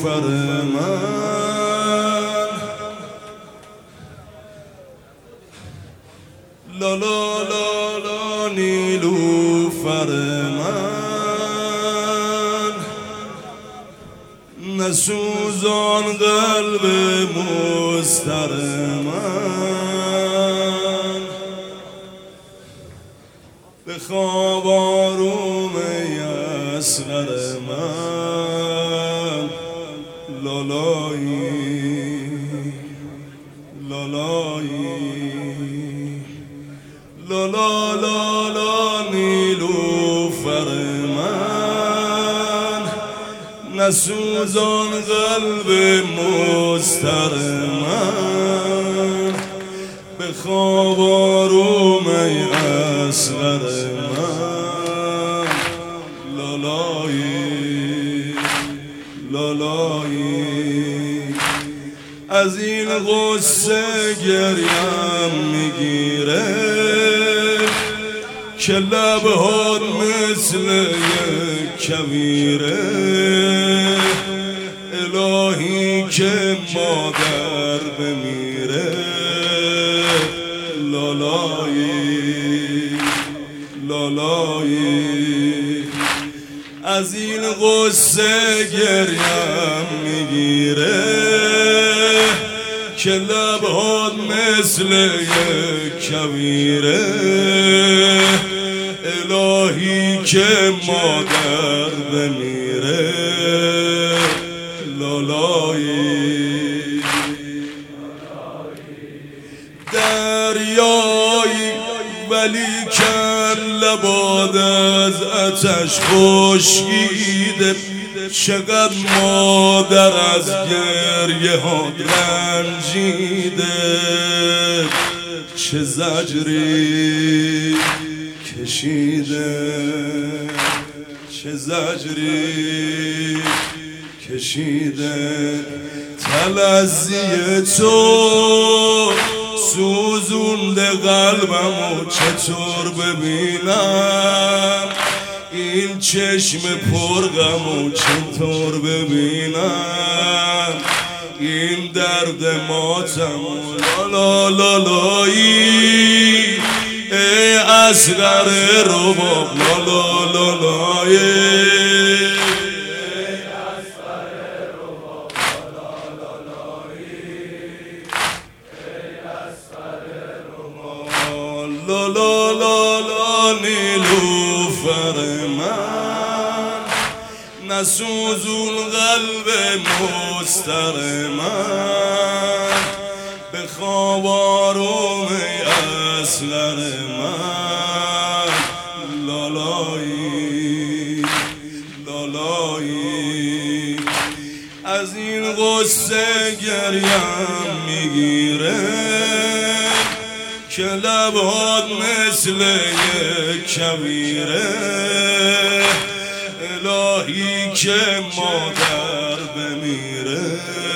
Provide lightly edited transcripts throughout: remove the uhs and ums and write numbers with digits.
من لا لا لا لا نیلوفر من نسوزان قلب مضطر من به خواب آروم اصغر من لالایی لالایی لالا لالا نیلوفر من نسوزان قلب مضطر من به خواب آروم ای اصغر من لالایی لالایی از این غصه گریم میگیره که لبهات مثل یک کویره الهی که مادر بمیره لالایی لالایی از این غصه گریم میگیره که لبهات مثل یک کویره الهی که مادر بمیره لالایی دریایی ولی کن لباد از آتش خشکیده چقدر مادر از گریه ها رنجیده چه زجری کشیده چه زجری کشیده تلذی تو سوزونده قلبمو چطور ببینم این چشم پرغمو چطور ببینم این درد ماتمو لا لا لایی ای اصغر رباب لا لا لا لایی لا لا لا لا نیلوفر من نسوزون قلب مضطر من به خواب آروم اصغر من لالایی لالایی از این غصه گریم میگیره که لبهات مثل یک کویره الهی که مادر بمیره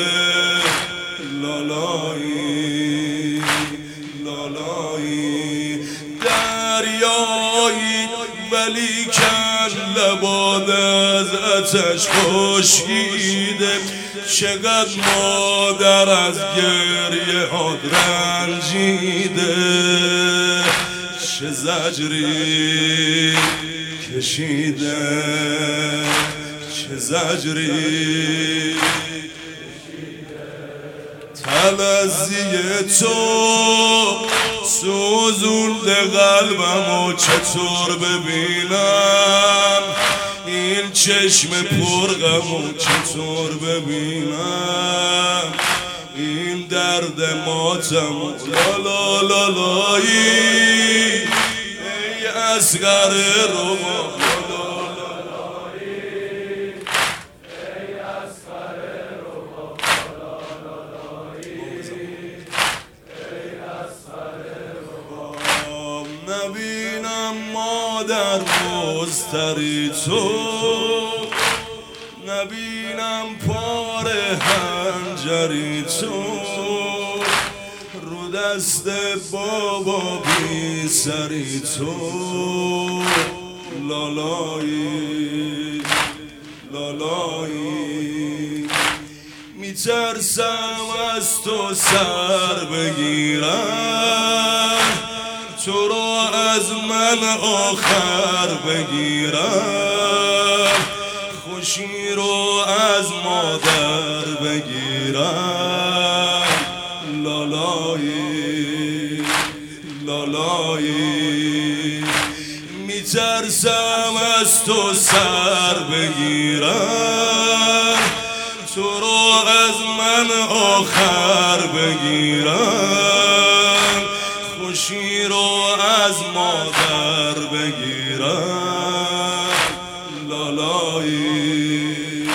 لالایی لالایی دریایی ولی کن لباد از آتش خشکیده چقدر مادر از گریه ها رنجیده چه زجری کشیده چه زجری تلذی تو سوزونده قلبمو چطور ببینم این چشم پرغمو چطور ببینم این درد ماتمو لا لا لایی ای اصغر رباب نبینم مادر مضطری تو نبینم پاره هنجری تو رو دست بابا بی سری تو لالایی لالایی میترسم از تو سر بگیرم، تو رو از من آخر بگیرم، خوشی رو از مادر بگیرم. لالایی لالایی میترسم از تو سر بگیرم، تو رو از من آخر بگیرم، خوشی رو از مادر بگیرم. لالایی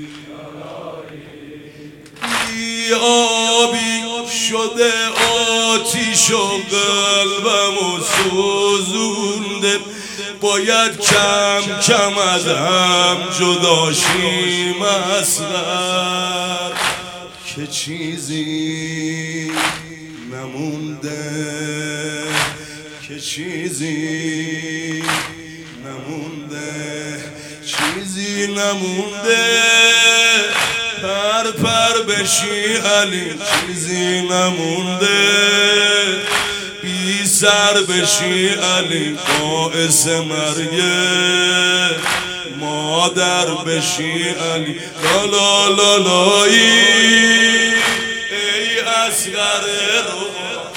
بی آبی شده آتیش و قلبمو سوزونده، باید کم کم از هم جدا شیم اصغر، که چیزی نمونده، که چیزی نمونده، چیزی نمونده. پر پر بشی علی، چیزی نمونده. بی سر بشی علی، باعث مرگ مادر بشی علی. لا لا لا لایی ای اصغر رو